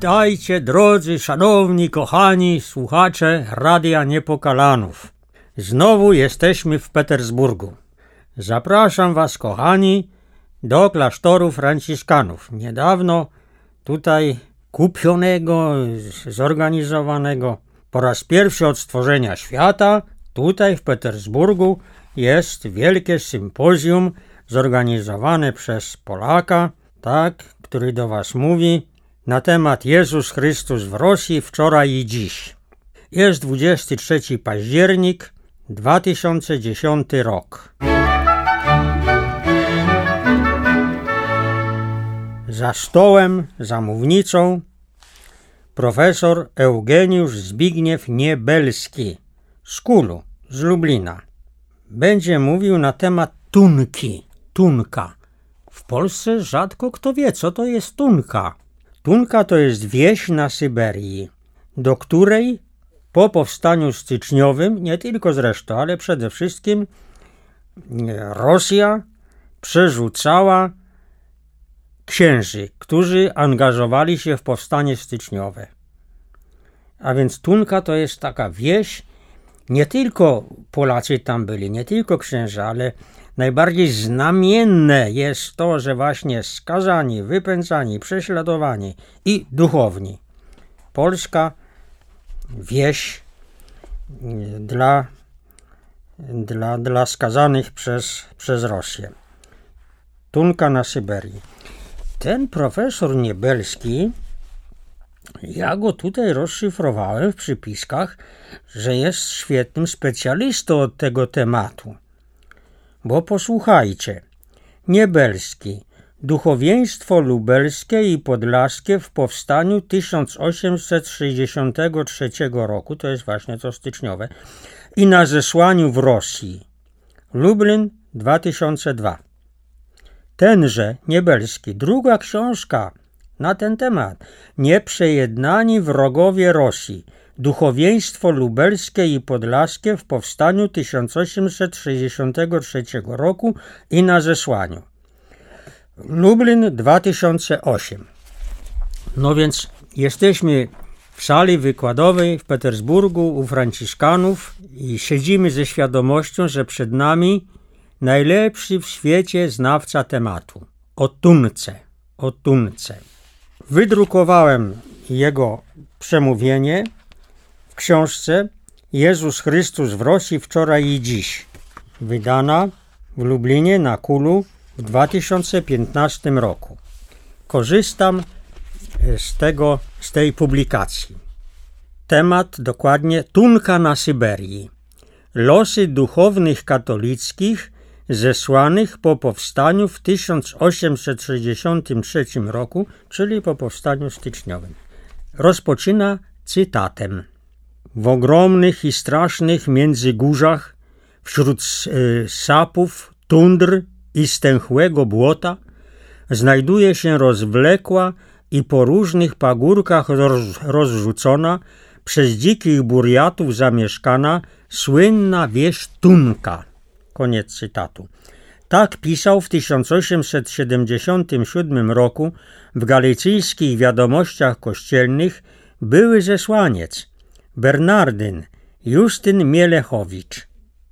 Witajcie, drodzy, szanowni, kochani słuchacze Radia Niepokalanów. Znowu jesteśmy w Petersburgu. Zapraszam was, kochani, do klasztoru franciszkanów. Niedawno tutaj kupionego, zorganizowanego. Po raz pierwszy od stworzenia świata tutaj w Petersburgu jest wielkie sympozjum zorganizowane przez Polaka, który do was mówi na temat Jezus Chrystus w Rosji wczoraj i dziś. Jest 23 październik 2010 rok. Za stołem, za mównicą profesor Eugeniusz Zbigniew Niebelski z Kulu, z Lublina. Będzie mówił na temat tunki, tunka. W Polsce rzadko kto wie, co to jest tunka. Tunka to jest wieś na Syberii, do której po powstaniu styczniowym, nie tylko zresztą, ale przede wszystkim Rosja przerzucała księży, którzy angażowali się w powstanie styczniowe. A więc tunka to jest taka wieś, nie tylko Polacy tam byli, nie tylko księża, ale najbardziej znamienne jest to, że właśnie skazani, wypędzani, prześladowani i duchowni. Polska wieś dla skazanych przez Rosję. Tunka na Syberii. Ten profesor Niebelski, ja go tutaj rozszyfrowałem w przypiskach, że jest świetnym specjalistą od tego tematu. Bo posłuchajcie, Niebelski, duchowieństwo lubelskie i podlaskie w powstaniu 1863 roku, to jest właśnie to styczniowe, i na zesłaniu w Rosji. Lublin 2002. Tenże Niebelski, druga książka na ten temat. Nieprzejednani wrogowie Rosji. Duchowieństwo lubelskie i podlaskie w powstaniu 1863 roku i na zesłaniu. Lublin 2008. No więc jesteśmy w sali wykładowej w Petersburgu u Franciszkanów i siedzimy ze świadomością, że przed nami najlepszy w świecie znawca tematu. O tunce. Wydrukowałem jego przemówienie w książce Jezus Chrystus w Rosji wczoraj i dziś, wydana w Lublinie na Kulu w 2015 roku. Korzystam z tej publikacji. Temat dokładnie tunka na Syberii. Losy duchownych katolickich zesłanych po powstaniu w 1863 roku, czyli po powstaniu styczniowym. Rozpoczyna cytatem. W ogromnych i strasznych międzygórzach, wśród sapów, tundr i stęchłego błota, znajduje się rozwlekła i po różnych pagórkach rozrzucona, przez dzikich burjatów zamieszkana, słynna wieś Tunka. Koniec cytatu. Tak pisał w 1877 roku w galicyjskich wiadomościach kościelnych były zesłaniec Bernardyn Justyn Mielechowicz.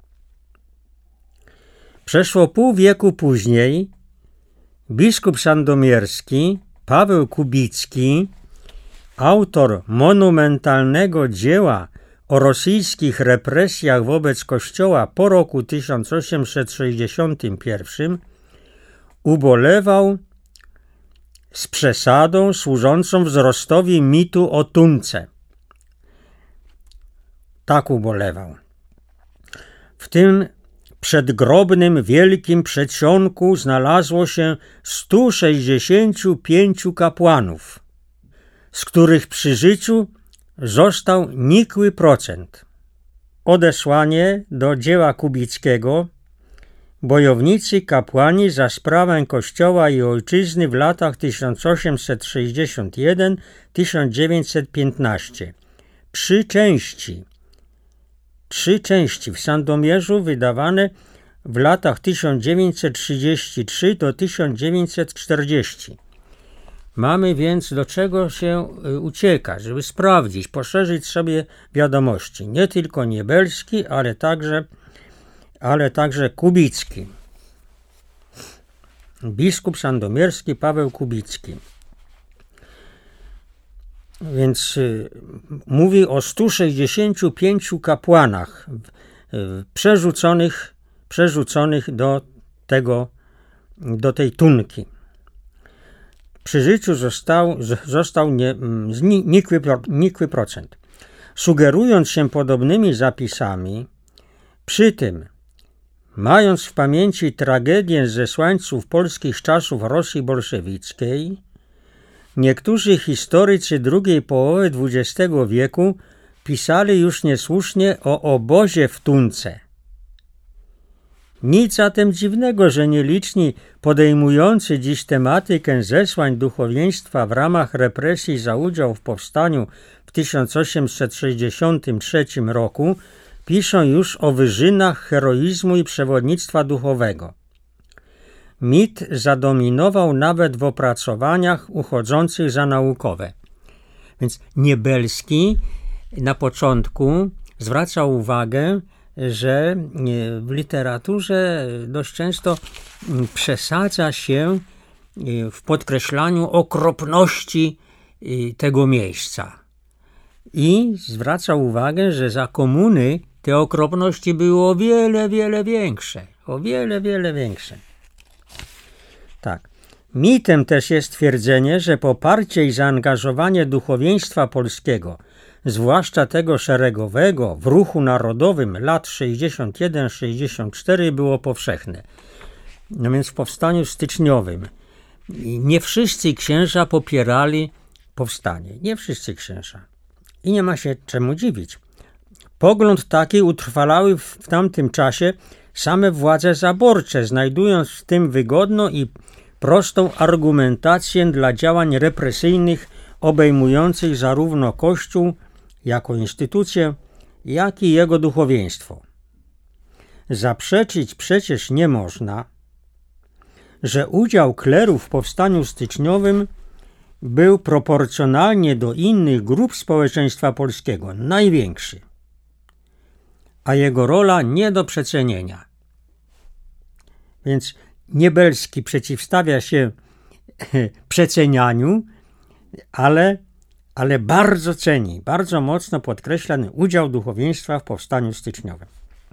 Przeszło pół wieku później biskup sandomierski Paweł Kubicki, autor monumentalnego dzieła o rosyjskich represjach wobec Kościoła po roku 1861, ubolewał z przesadą służącą wzrostowi mitu o tunce. Tak ubolewał. W tym przedgrobnym wielkim przedsionku znalazło się 165 kapłanów, z których przy życiu został nikły procent. Odesłanie do dzieła Kubickiego bojownicy kapłani za sprawę Kościoła i Ojczyzny w latach 1861-1915. Trzy części w Sandomierzu wydawane w latach 1933 do 1940. Mamy więc do czego się uciekać, żeby sprawdzić, poszerzyć sobie wiadomości. Nie tylko Niebelski, ale także Kubicki. Biskup sandomierski Paweł Kubicki. Więc mówi o 165 kapłanach przerzuconych do tej tunki. Przy życiu został nikły procent. Sugerując się podobnymi zapisami, przy tym mając w pamięci tragedię zesłańców polskich z czasów Rosji bolszewickiej, niektórzy historycy drugiej połowy XX wieku pisali już niesłusznie o obozie w Tunce. Nic zatem dziwnego, że nieliczni podejmujący dziś tematykę zesłań duchowieństwa w ramach represji za udział w powstaniu w 1863 roku piszą już o wyżynach heroizmu i przewodnictwa duchowego. Mit zadominował nawet w opracowaniach uchodzących za naukowe. Więc Niebelski na początku zwracał uwagę, że w literaturze dość często przesadza się w podkreślaniu okropności tego miejsca. I zwraca uwagę, że za komuny te okropności były o wiele, wiele większe. O wiele, wiele większe. Tak. Mitem też jest twierdzenie, że poparcie i zaangażowanie duchowieństwa polskiego, zwłaszcza tego szeregowego, w ruchu narodowym lat 61-64 było powszechne. No więc w powstaniu styczniowym nie wszyscy księża popierali powstanie. Nie wszyscy księża. I nie ma się czemu dziwić. Pogląd taki utrwalały w tamtym czasie same władze zaborcze, znajdując w tym wygodną i prostą argumentację dla działań represyjnych obejmujących zarówno Kościół jako instytucję, jak i jego duchowieństwo. Zaprzeczyć przecież nie można, że udział kleru w powstaniu styczniowym był proporcjonalnie do innych grup społeczeństwa polskiego największy, a jego rola nie do przecenienia. Więc Niebelski przeciwstawia się przecenianiu, ale bardzo ceni, bardzo mocno podkreśla udział duchowieństwa w powstaniu styczniowym.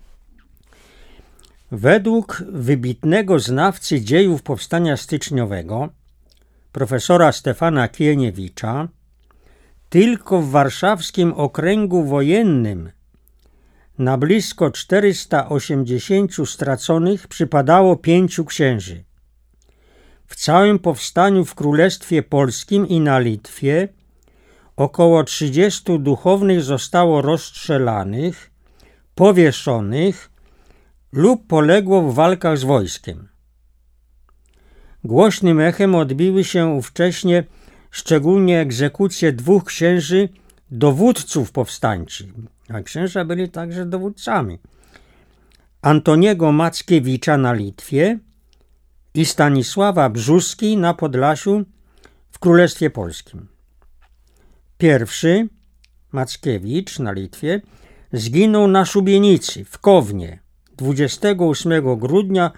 Według wybitnego znawcy dziejów powstania styczniowego, profesora Stefana Kieniewicza, tylko w warszawskim okręgu wojennym na blisko 480 straconych przypadało 5 księży. W całym powstaniu w Królestwie Polskim i na Litwie około 30 duchownych zostało rozstrzelanych, powieszonych lub poległo w walkach z wojskiem. Głośnym echem odbiły się ówcześnie szczególnie egzekucje 2 księży dowódców powstańczych, a księża byli także dowódcami. Antoniego Mackiewicza na Litwie i Stanisława Brzóski na Podlasiu w Królestwie Polskim. Pierwszy, Mackiewicz na Litwie, zginął na szubienicy w Kownie 28 grudnia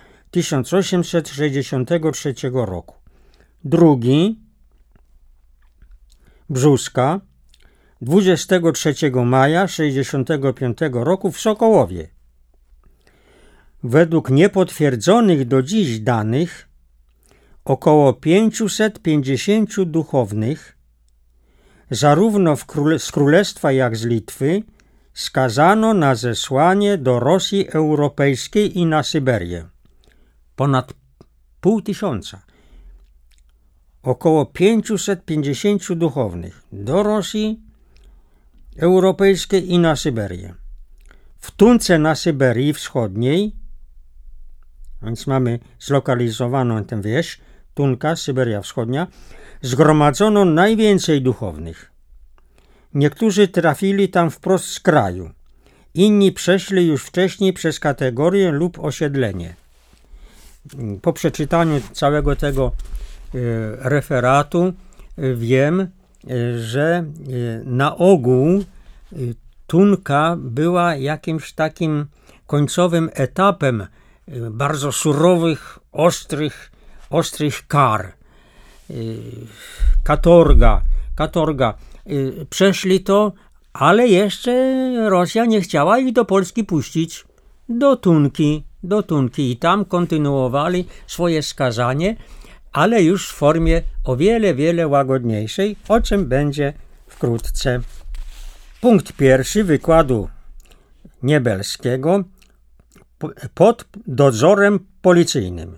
1863 roku. Drugi, Brzóska, 23 maja 1965 roku w Sokołowie. Według niepotwierdzonych do dziś danych około 550 duchownych, zarówno z Królestwa jak z Litwy, skazano na zesłanie do Rosji Europejskiej i na Syberię. Ponad 500. Około 550 duchownych do Rosji Europejskiej i na Syberię. W Tunce na Syberii Wschodniej, więc mamy zlokalizowaną tę wieś, Tunka, Syberia Wschodnia, zgromadzono najwięcej duchownych. Niektórzy trafili tam wprost z kraju, inni przeszli już wcześniej przez kategorię lub osiedlenie. Po przeczytaniu całego tego referatu wiem, że na ogół Tunka była jakimś takim końcowym etapem bardzo surowych, ostrych kar. Katorga. Przeszli to, ale jeszcze Rosja nie chciała ich do Polski puścić, do Tunki i tam kontynuowali swoje skazanie, ale już w formie o wiele łagodniejszej, o czym będzie wkrótce. Punkt pierwszy wykładu Niebelskiego pod dozorem policyjnym.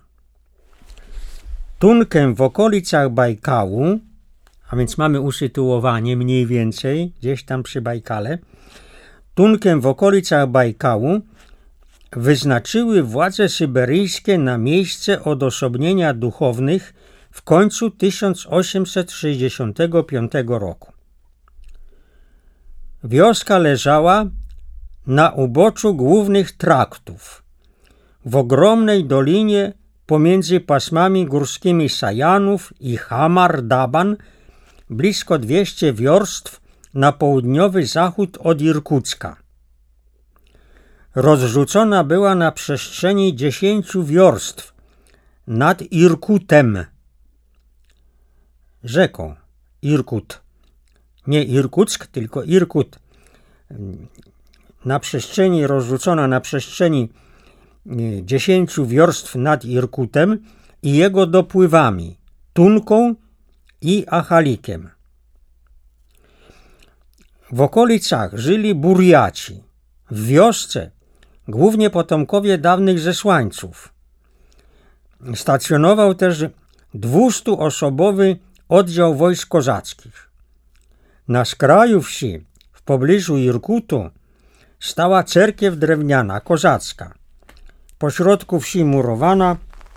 Tunkę w okolicach Bajkału, a więc mamy usytuowanie mniej więcej gdzieś tam przy Bajkale, Tunkę w okolicach Bajkału wyznaczyły władze syberyjskie na miejsce odosobnienia duchownych w końcu 1865 roku. Wioska leżała na uboczu głównych traktów, w ogromnej dolinie pomiędzy pasmami górskimi Sajanów i Hamar-Daban, blisko 200 wiorstw na południowy zachód od Irkucka. Rozrzucona była na przestrzeni 10 wiorstw nad Irkutem, rzeką Irkut. Nie Irkuck, tylko Irkut. Rozrzucona na przestrzeni 10 wiorstw nad Irkutem i jego dopływami, Tunką i Achalikiem. W okolicach żyli Burjaci. W wiosce głównie potomkowie dawnych zesłańców. Stacjonował też 200-osobowy oddział wojsk kozackich. Na skraju wsi, w pobliżu Irkutu, stała cerkiew drewniana, kozacka. Pośrodku wsi murowana,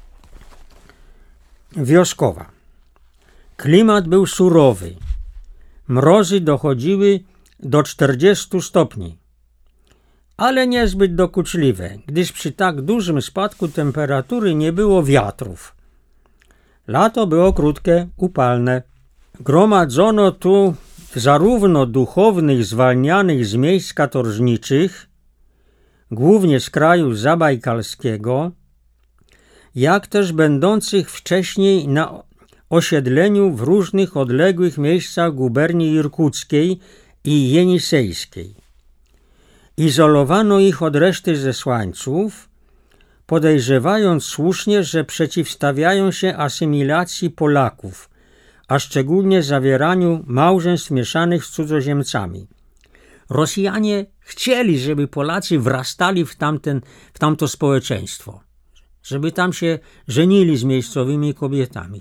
wioskowa. Klimat był surowy. Mrozy dochodziły do 40 stopni. Ale niezbyt dokuczliwe, gdyż przy tak dużym spadku temperatury nie było wiatrów. Lato było krótkie, upalne. Gromadzono tu zarówno duchownych zwalnianych z miejsc katorżniczych, głównie z kraju zabajkalskiego, jak też będących wcześniej na osiedleniu w różnych odległych miejscach guberni irkuckiej i jenisejskiej. Izolowano ich od reszty zesłańców, podejrzewając słusznie, że przeciwstawiają się asymilacji Polaków, a szczególnie zawieraniu małżeństw mieszanych z cudzoziemcami. Rosjanie chcieli, żeby Polacy wrastali w tamto społeczeństwo, żeby tam się żenili z miejscowymi kobietami.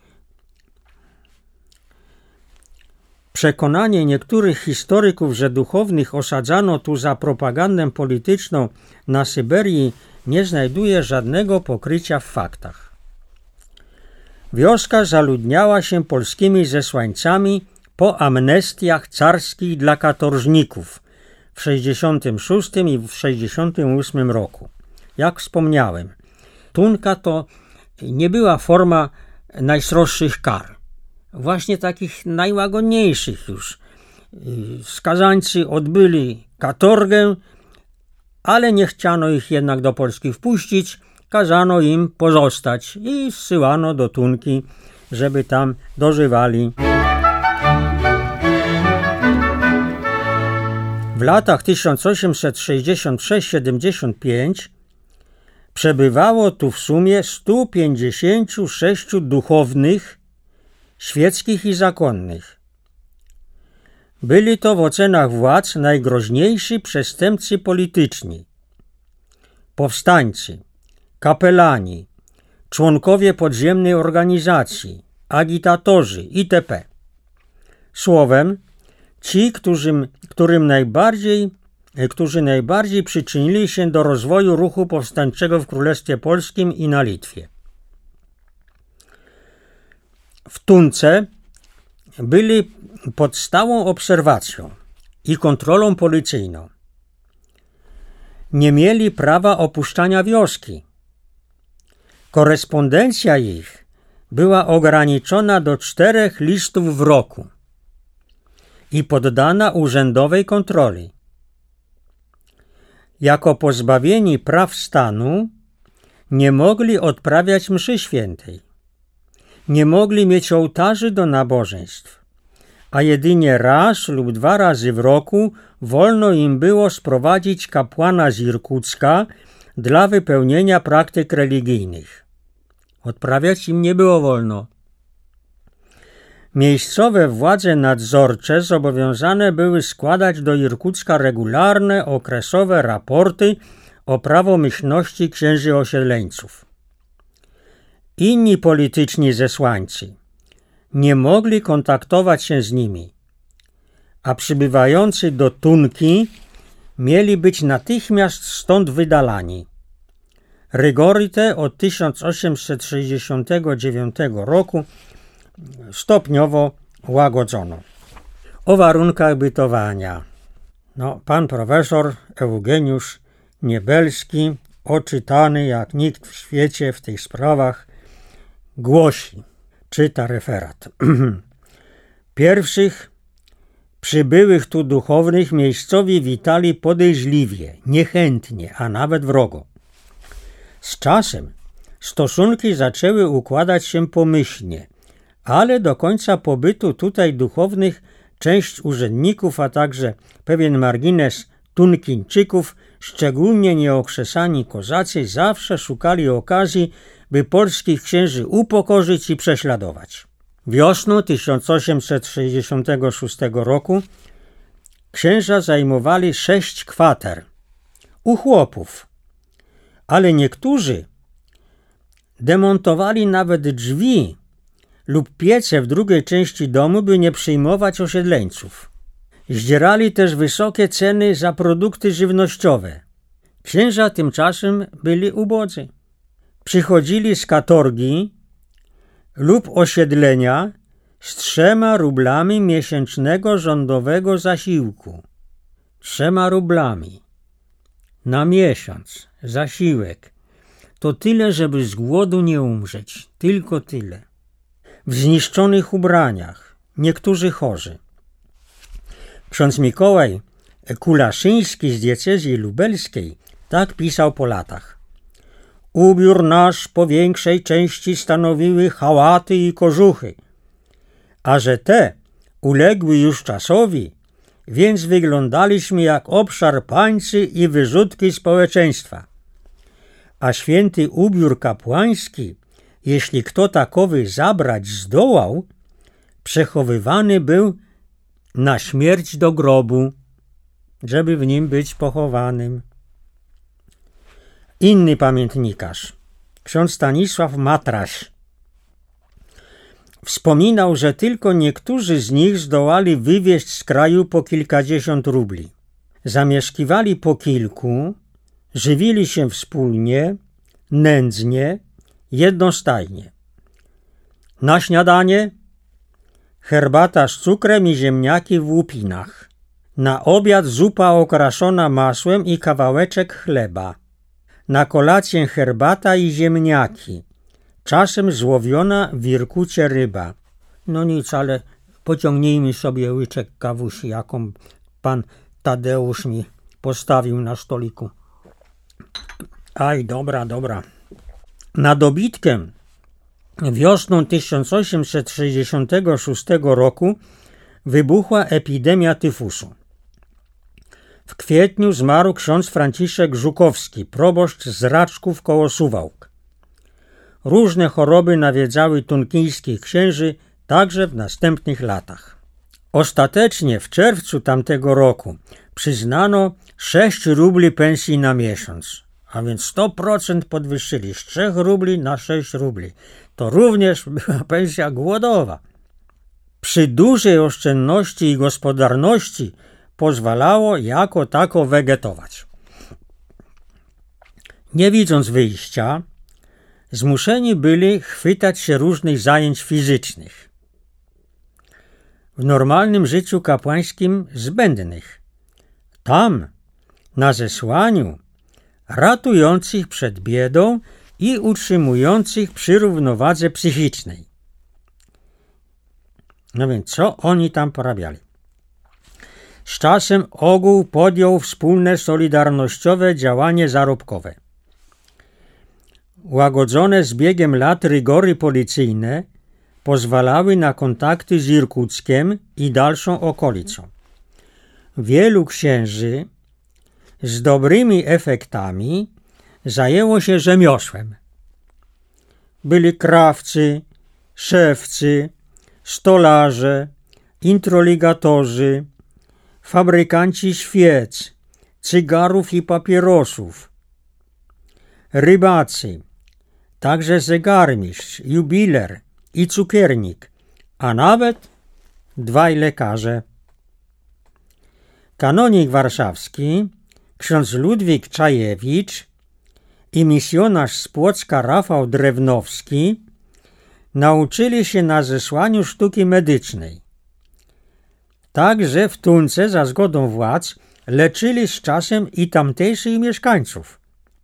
Przekonanie niektórych historyków, że duchownych osadzano tu za propagandę polityczną na Syberii, nie znajduje żadnego pokrycia w faktach. Wioska zaludniała się polskimi zesłańcami po amnestiach carskich dla katorżników w 66 i w 68 roku. Jak wspomniałem, Tunka to nie była forma najsroższych kar, właśnie takich najłagodniejszych już. Skazańcy odbyli katorgę, ale nie chciano ich jednak do Polski wpuścić, kazano im pozostać i zsyłano do Tunki, żeby tam dożywali. W latach 1866-75 przebywało tu w sumie 156 duchownych, świeckich i zakonnych. Byli to w ocenach władz najgroźniejsi przestępcy polityczni, powstańcy, kapelani, członkowie podziemnej organizacji, agitatorzy itp. Słowem, ci, którzy najbardziej przyczynili się do rozwoju ruchu powstańczego w Królestwie Polskim i na Litwie. W Tunce byli pod stałą obserwacją i kontrolą policyjną. Nie mieli prawa opuszczania wioski. Korespondencja ich była ograniczona do 4 listów w roku i poddana urzędowej kontroli. Jako pozbawieni praw stanu nie mogli odprawiać mszy świętej, nie mogli mieć ołtarzy do nabożeństw, a jedynie raz lub 2 razy w roku wolno im było sprowadzić kapłana z Irkucka dla wypełnienia praktyk religijnych. Odprawiać im nie było wolno. Miejscowe władze nadzorcze zobowiązane były składać do Irkucka regularne, okresowe raporty o prawomyślności księży osiedleńców. Inni polityczni zesłańcy nie mogli kontaktować się z nimi, a przybywający do Tunki mieli być natychmiast stąd wydalani. Rygory te od 1869 roku stopniowo łagodzono. O warunkach bytowania. Pan profesor Eugeniusz Niebelski, oczytany jak nikt w świecie w tych sprawach, głosi, czyta referat. Pierwszych przybyłych tu duchownych miejscowi witali podejrzliwie, niechętnie, a nawet wrogo. Z czasem stosunki zaczęły układać się pomyślnie, ale do końca pobytu tutaj duchownych część urzędników, a także pewien margines Tunkińczyków, szczególnie nieokrzesani kozacy, zawsze szukali okazji, by polskich księży upokorzyć i prześladować. Wiosną 1866 roku księża zajmowali 6 kwater u chłopów, ale niektórzy demontowali nawet drzwi lub piece w drugiej części domu, by nie przyjmować osiedleńców. Zdzierali też wysokie ceny za produkty żywnościowe. Księża tymczasem byli ubodzy. Przychodzili z katorgi lub osiedlenia z 3 rublami miesięcznego rządowego zasiłku. 3 rublami na miesiąc zasiłek. To tyle, żeby z głodu nie umrzeć. Tylko tyle. W zniszczonych ubraniach, niektórzy chorzy. Ksiądz Mikołaj Kulaszyński z diecezji lubelskiej tak pisał po latach. Ubiór nasz po większej części stanowiły hałaty i kożuchy, a że te uległy już czasowi, więc wyglądaliśmy jak obszarpańcy i wyrzutki społeczeństwa. A święty ubiór kapłański, jeśli kto takowy zabrać zdołał, przechowywany był na śmierć do grobu, żeby w nim być pochowanym. Inny pamiętnikarz, ksiądz Stanisław Matraś, wspominał, że tylko niektórzy z nich zdołali wywieźć z kraju po kilkadziesiąt rubli. Zamieszkiwali po kilku, żywili się wspólnie, nędznie, jednostajnie. Na śniadanie herbata z cukrem i ziemniaki w łupinach. Na obiad zupa okraszona masłem i kawałeczek chleba. Na kolację herbata i ziemniaki. Czasem złowiona w Irkucie ryba. No nic, ale pociągnijmy sobie łyczek kawusi, jaką pan Tadeusz mi postawił na stoliku. Aj, dobra. Na dobitkę wiosną 1866 roku wybuchła epidemia tyfusu. W kwietniu zmarł ksiądz Franciszek Żukowski, proboszcz z Raczków koło Suwałk. Różne choroby nawiedzały tunkińskich księży także w następnych latach. Ostatecznie w czerwcu tamtego roku przyznano 6 rubli pensji na miesiąc, a więc 100% podwyższyli z 3 rubli na 6 rubli. To również była pensja głodowa. Przy dużej oszczędności i gospodarności pozwalało jako tako wegetować. Nie widząc wyjścia, zmuszeni byli chwytać się różnych zajęć fizycznych, w normalnym życiu kapłańskim zbędnych. Tam, na zesłaniu, ratujących przed biedą i utrzymujących przy równowadze psychicznej. No więc co oni tam porabiali? Z czasem ogół podjął wspólne solidarnościowe działanie zarobkowe. Łagodzone z biegiem lat rygory policyjne pozwalały na kontakty z Irkuckiem i dalszą okolicą. Wielu księży z dobrymi efektami zajęło się rzemiosłem. Byli krawcy, szewcy, stolarze, introligatorzy, fabrykanci świec, cygarów i papierosów, rybacy, także zegarmistrz, jubiler i cukiernik, a nawet 2 lekarze. Kanonik warszawski, ksiądz Ludwik Czajewicz i misjonarz z Płocka Rafał Drewnowski nauczyli się na zesłaniu sztuki medycznej. Także w Tunce za zgodą władz leczyli z czasem i tamtejszych mieszkańców.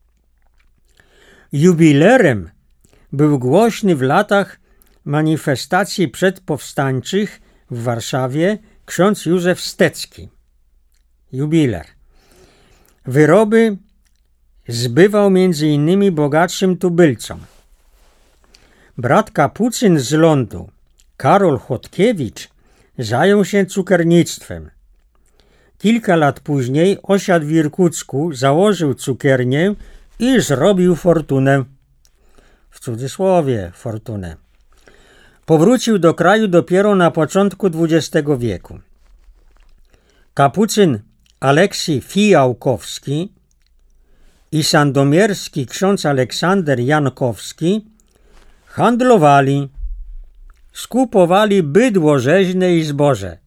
Jubilerem był głośny w latach manifestacji przedpowstańczych w Warszawie ksiądz Józef Stecki. Jubiler. Wyroby zbywał m.in. bogatszym tubylcom. Brat kapucyn z lądu, Karol Chodkiewicz, zajął się cukiernictwem. Kilka lat później osiadł w Irkucku, założył cukiernię i zrobił fortunę. W cudzysłowie fortunę. Powrócił do kraju dopiero na początku XX wieku. Kapucyn Aleksij Fijałkowski i sandomierski ksiądz Aleksander Jankowski handlowali, skupowali bydło rzeźne i zboże.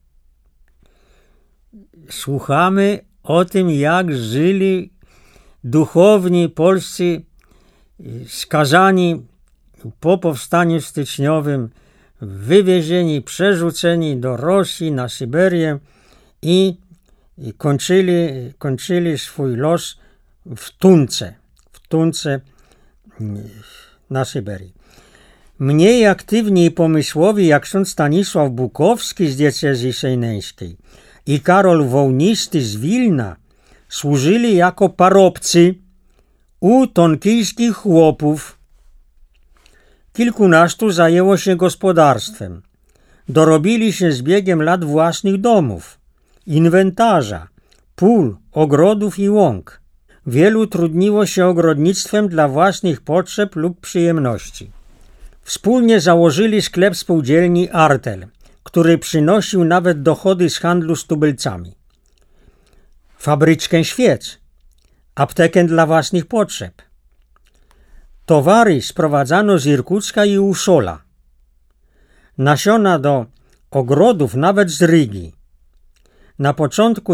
Słuchamy o tym, jak żyli duchowni polscy skazani po powstaniu styczniowym, wywiezieni, przerzuceni do Rosji, na Syberię i kończyli swój los w Tunce na Syberii. Mniej aktywni i pomysłowi jak ksiądz Stanisław Bukowski z diecezji sejneńskiej i Karol Wołnisty z Wilna służyli jako parobcy u tonkijskich chłopów. Kilkunastu zajęło się gospodarstwem. Dorobili się z biegiem lat własnych domów, inwentarza, pól, ogrodów i łąk. Wielu trudniło się ogrodnictwem dla własnych potrzeb lub przyjemności. Wspólnie założyli sklep spółdzielni Artel, który przynosił nawet dochody z handlu z tubylcami. Fabryczkę świec, aptekę dla własnych potrzeb. Towary sprowadzano z Irkucka i Uszola. Nasiona do ogrodów nawet z Rygi. Na początku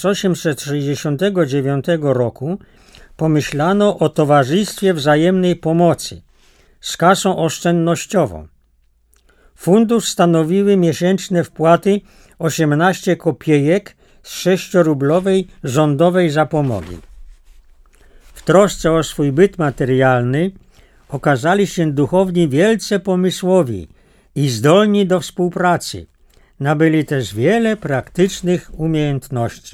1869 roku pomyślano o Towarzystwie Wzajemnej Pomocy z kasą oszczędnościową. Fundusz stanowiły miesięczne wpłaty 18 kopiejek z 6-rublowej rządowej zapomogi. W trosce o swój byt materialny okazali się duchowni wielce pomysłowi i zdolni do współpracy. Nabyli też wiele praktycznych umiejętności.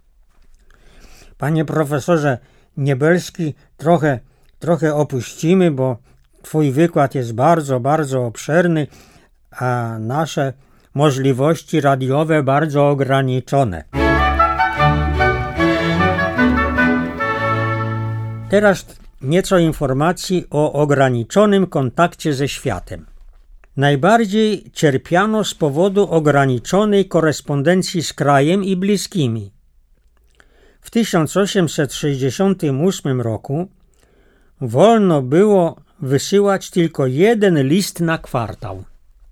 Panie profesorze Niebelski, trochę opuścimy, bo twój wykład jest bardzo, bardzo obszerny, a nasze możliwości radiowe bardzo ograniczone. Teraz nieco informacji o ograniczonym kontakcie ze światem. Najbardziej cierpiano z powodu ograniczonej korespondencji z krajem i bliskimi. W 1868 roku wolno było wysyłać tylko 1 list na kwartał.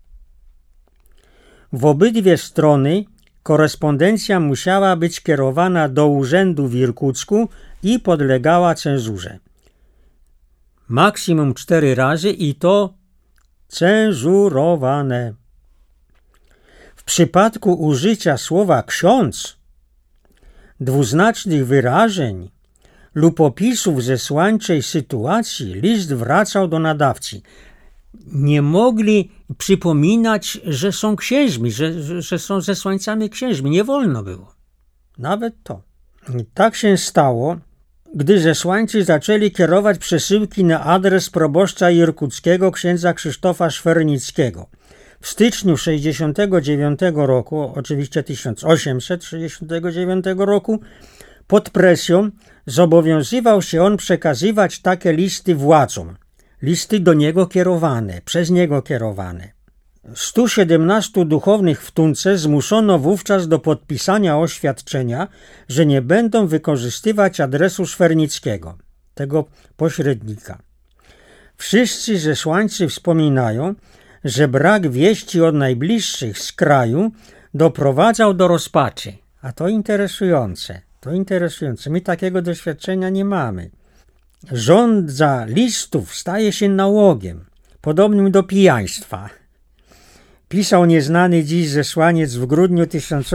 W obydwie strony korespondencja musiała być kierowana do urzędu w Irkucku i podlegała cenzurze. Maksimum 4 razy i to cenzurowane. W przypadku użycia słowa ksiądz, dwuznacznych wyrażeń lub opisów zesłańczej sytuacji list wracał do nadawcy. Nie mogli przypominać, że są księżmi, że są zesłańcami księżmi. Nie wolno było. Nawet to. I tak się stało, gdy zesłańcy zaczęli kierować przesyłki na adres proboszcza irkuckiego księdza Krzysztofa Szwernickiego. W styczniu 1969 roku, oczywiście 1869 roku, pod presją zobowiązywał się on przekazywać takie listy władzom. Listy do niego kierowane, przez niego kierowane. 117 duchownych w Tunce zmuszono wówczas do podpisania oświadczenia, że nie będą wykorzystywać adresu Szwernickiego, tego pośrednika. Wszyscy zesłańcy wspominają, że brak wieści od najbliższych z kraju doprowadzał do rozpaczy. A to interesujące. My takiego doświadczenia nie mamy. Żądza listów staje się nałogiem, podobnym do pijaństwa. Pisał nieznany dziś zesłaniec w grudniu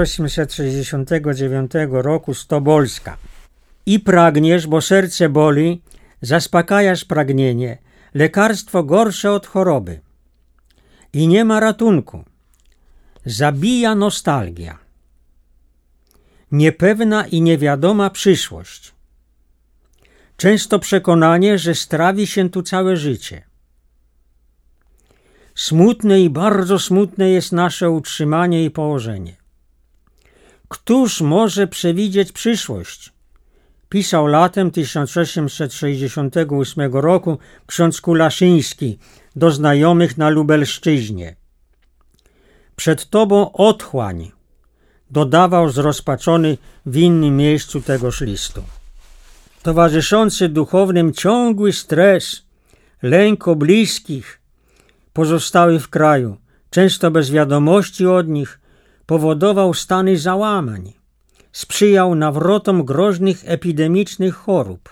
1869 roku z Tobolska. I pragniesz, bo serce boli, zaspokajasz pragnienie, lekarstwo gorsze od choroby. I nie ma ratunku. Zabija nostalgia. Niepewna i niewiadoma przyszłość. Często przekonanie, że strawi się tu całe życie. Smutne i bardzo smutne jest nasze utrzymanie i położenie. Któż może przewidzieć przyszłość? Pisał latem 1868 roku ksiądz Kulaszyński do znajomych na Lubelszczyźnie. Przed tobą otchłań, dodawał zrozpaczony w innym miejscu tegoż listu. Towarzyszący duchownym ciągły stres, lęk o bliskich, pozostały w kraju, często bez wiadomości od nich, powodował stany załamań, sprzyjał nawrotom groźnych epidemicznych chorób.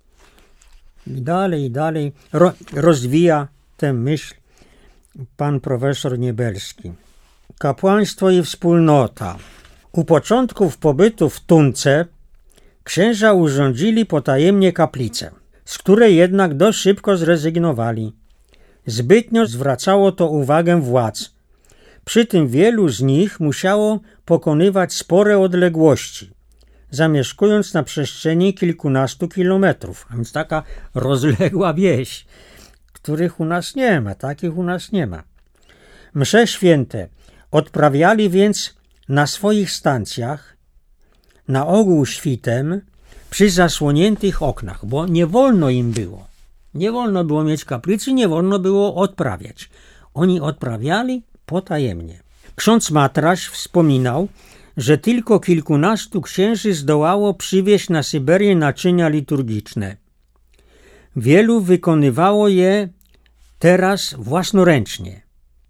I dalej rozwija tę myśl pan profesor Niebelski. Kapłaństwo i wspólnota. U początków pobytu w Tunce księża urządzili potajemnie kaplicę, z której jednak dość szybko zrezygnowali. Zbytnio zwracało to uwagę władz. Przy tym wielu z nich musiało pokonywać spore odległości, zamieszkując na przestrzeni kilkunastu kilometrów, a więc taka rozległa wieś, których u nas nie ma, takich u nas nie ma. Msze święte odprawiali więc na swoich stancjach, na ogół świtem, przy zasłoniętych oknach, bo nie wolno im było. Nie wolno było mieć kaplicy, nie wolno było odprawiać. Oni odprawiali potajemnie. Ksiądz Matraś wspominał, że tylko kilkunastu księży zdołało przywieźć na Syberię naczynia liturgiczne. Wielu wykonywało je teraz własnoręcznie.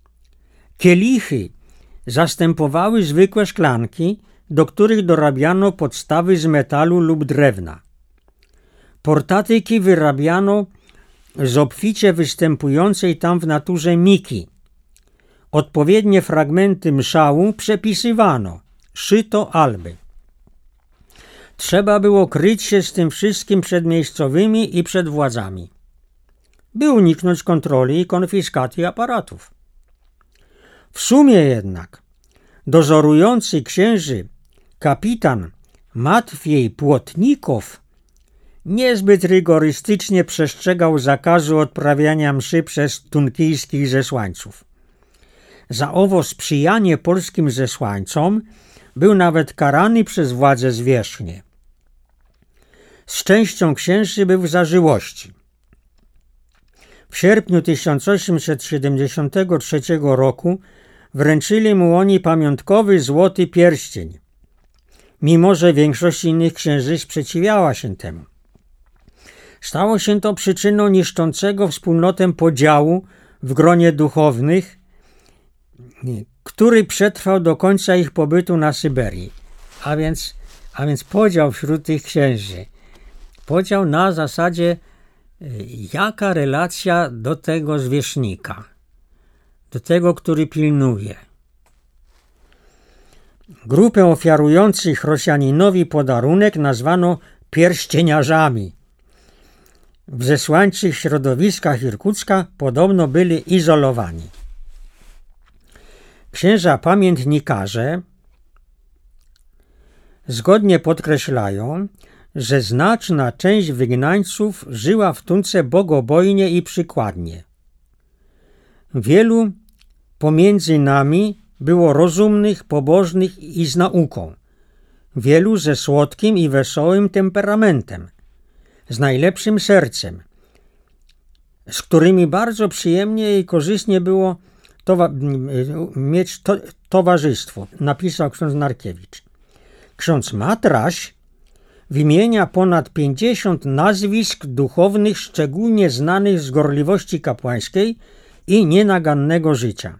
Kielichy zastępowały zwykłe szklanki, do których dorabiano podstawy z metalu lub drewna. Portatyki wyrabiano z obficie występującej tam w naturze miki. Odpowiednie fragmenty mszału przepisywano, szyto alby. Trzeba było kryć się z tym wszystkim przed miejscowymi i przed władzami, by uniknąć kontroli i konfiskaty aparatów. W sumie jednak dozorujący księży kapitan Matwiej Płotnikow niezbyt rygorystycznie przestrzegał zakazu odprawiania mszy przez tunkijskich zesłańców. Za owo sprzyjanie polskim zesłańcom był nawet karany przez władze zwierzchnie. Z częścią księży był w zażyłości. W sierpniu 1873 roku wręczyli mu oni pamiątkowy złoty pierścień, mimo że większość innych księży sprzeciwiała się temu. Stało się to przyczyną niszczącego wspólnotę podziału w gronie duchownych, który przetrwał do końca ich pobytu na Syberii. A więc podział wśród tych księży. Podział na zasadzie, jaka relacja do tego zwierzchnika, do tego, który pilnuje. Grupę ofiarujących Rosjaninowi podarunek nazwano pierścieniarzami. W zesłańczych środowiskach Irkucka podobno byli izolowani. Księża pamiętnikarze zgodnie podkreślają, że znaczna część wygnańców żyła w Tunce bogobojnie i przykładnie. Wielu pomiędzy nami było rozumnych, pobożnych i z nauką. Wielu ze słodkim i wesołym temperamentem, z najlepszym sercem, z którymi bardzo przyjemnie i korzystnie było mieć towarzystwo, napisał ksiądz Narkiewicz. Ksiądz Matraś wymienia ponad 50 nazwisk duchownych szczególnie znanych z gorliwości kapłańskiej i nienagannego życia.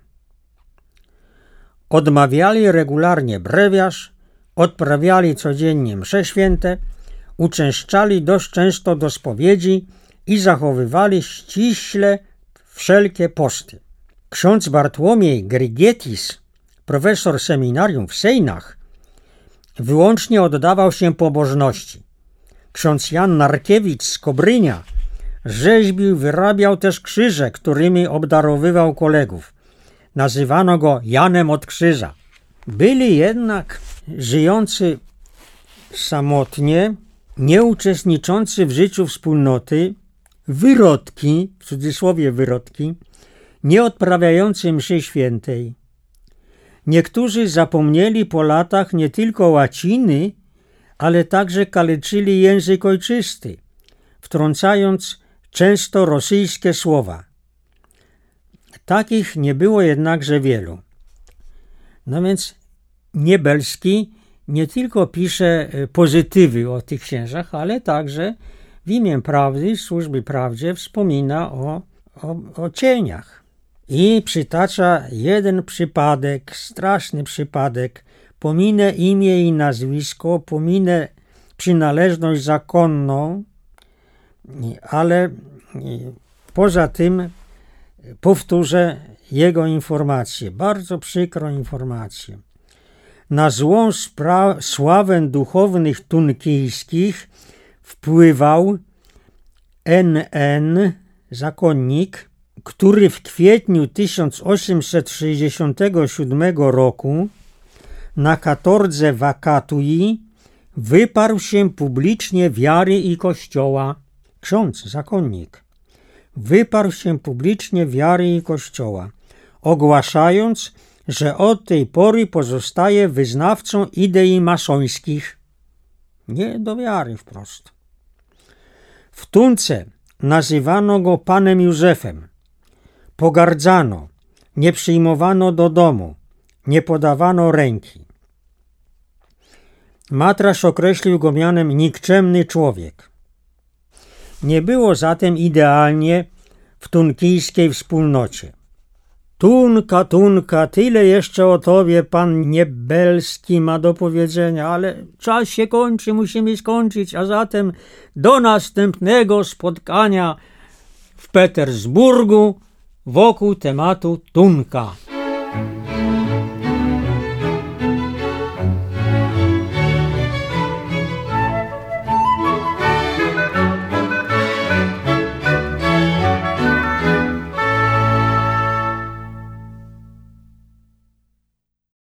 Odmawiali regularnie brewiarz, odprawiali codziennie msze święte, uczęszczali dość często do spowiedzi i zachowywali ściśle wszelkie posty. Ksiądz Bartłomiej Grygietis, profesor seminarium w Sejnach, wyłącznie oddawał się pobożności. Ksiądz Jan Narkiewicz z Kobrynia rzeźbił, wyrabiał też krzyże, którymi obdarowywał kolegów. Nazywano go Janem od Krzyża. Byli jednak żyjący samotnie, nieuczestniczący w życiu wspólnoty, wyrodki, w cudzysłowie wyrodki, nie odprawiający mszy świętej. Niektórzy zapomnieli po latach nie tylko łaciny, ale także kaleczyli język ojczysty, wtrącając często rosyjskie słowa. Takich nie było jednakże wielu. No więc Niebelski nie tylko pisze pozytywy o tych księżach, ale także w imię prawdy, służby prawdzie wspomina o cieniach. I przytacza jeden przypadek, straszny przypadek. Pominę imię i nazwisko, pominę przynależność zakonną, ale poza tym powtórzę jego informację, bardzo przykrą informację. Na złą sławę duchownych tunkijskich wpływał N.N., zakonnik, który w kwietniu 1867 roku na katordze wakatui wyparł się publicznie wiary i Kościoła. Ksiądz, zakonnik, wyparł się publicznie wiary i Kościoła, ogłaszając, że od tej pory pozostaje wyznawcą idei masońskich. Nie do wiary wprost. W Tunce nazywano go panem Józefem. Pogardzano, nie przyjmowano do domu, nie podawano ręki. Matraś określił go mianem nikczemny człowiek. Nie było zatem idealnie w tunkijskiej wspólnocie. Tunka, tyle jeszcze o tobie pan Niebelski ma do powiedzenia, ale czas się kończy, musimy skończyć, a zatem do następnego spotkania w Petersburgu wokół tematu Tunka.